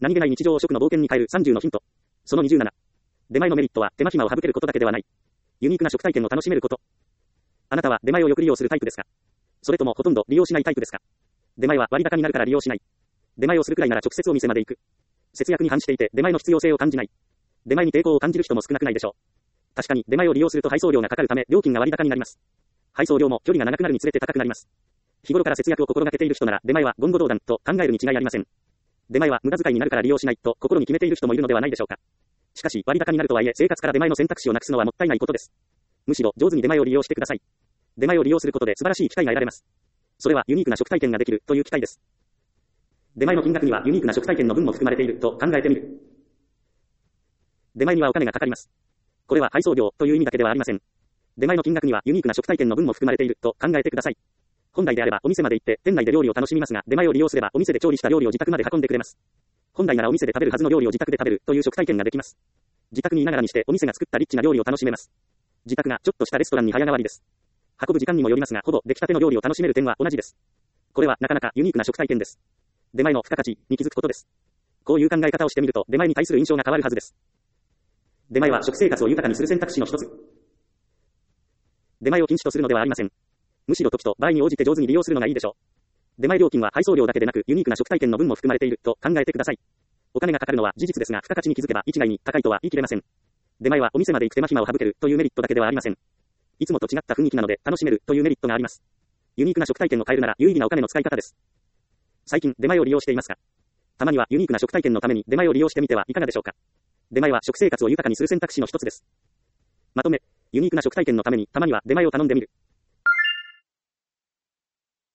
何気ない日常を食の冒険に変える30のヒント。その27。出前のメリットは手間暇を省けることだけではない。ユニークな食体験を楽しめること。あなたは出前をよく利用するタイプですか？それともほとんど利用しないタイプですか？出前は割高になるから利用しない。出前をするくらいなら直接お店まで行く。節約に反していて出前の必要性を感じない。出前に抵抗を感じる人も少なくないでしょう。確かに出前を利用すると配送料がかかるため料金が割高になります。配送料も距離が長くなるにつれて高くなります。日頃から節約を心がけている人なら出前は言語道断と考えるに違いありません。出前は無駄遣いになるから利用しないと心に決めている人もいるのではないでしょうか。しかし割高になるとはいえ生活から出前の選択肢をなくすのはもったいないことです。むしろ上手に出前を利用してください。出前を利用することで素晴らしい機会が得られます。それはユニークな食体験ができるという機会です。出前の金額にはユニークな食体験の分も含まれていると考えてみる。出前にはお金がかかります。これは配送料という意味だけではありません。出前の金額にはユニークな食体験の分も含まれていると考えてください。本来であればお店まで行って店内で料理を楽しみますが、出前を利用すればお店で調理した料理を自宅まで運んでくれます。本来ならお店で食べるはずの料理を自宅で食べるという食体験ができます。自宅にいながらにしてお店が作ったリッチな料理を楽しめます。自宅がちょっとしたレストランに早変わりです。運ぶ時間にもよりますが、ほぼ出来たての料理を楽しめる点は同じです。これはなかなかユニークな食体験です。出前の付加価値に気づくことです。こういう考え方をしてみると出前に対する印象が変わるはずです。出前は食生活を豊かにする選択肢の一つ。出前を禁止とするのではありません。むしろ時と場合に応じて上手に利用するのがいいでしょう。出前料金は配送料だけでなくユニークな食体験の分も含まれていると考えてください。お金がかかるのは事実ですが、付加価値に気づけば一概に高いとは言い切れません。出前はお店まで行く手間暇を省けるというメリットだけではありません。いつもと違った雰囲気なので楽しめるというメリットがあります。ユニークな食体験を変えるなら有意義なお金の使い方です。最近出前を利用していますか？たまにはユニークな食体験のために出前を利用してみてはいかがでしょうか。出前は食生活を豊かにする選択肢の一つです。まとめ、ユニークな食体験のためにたまには出前を頼んでみる。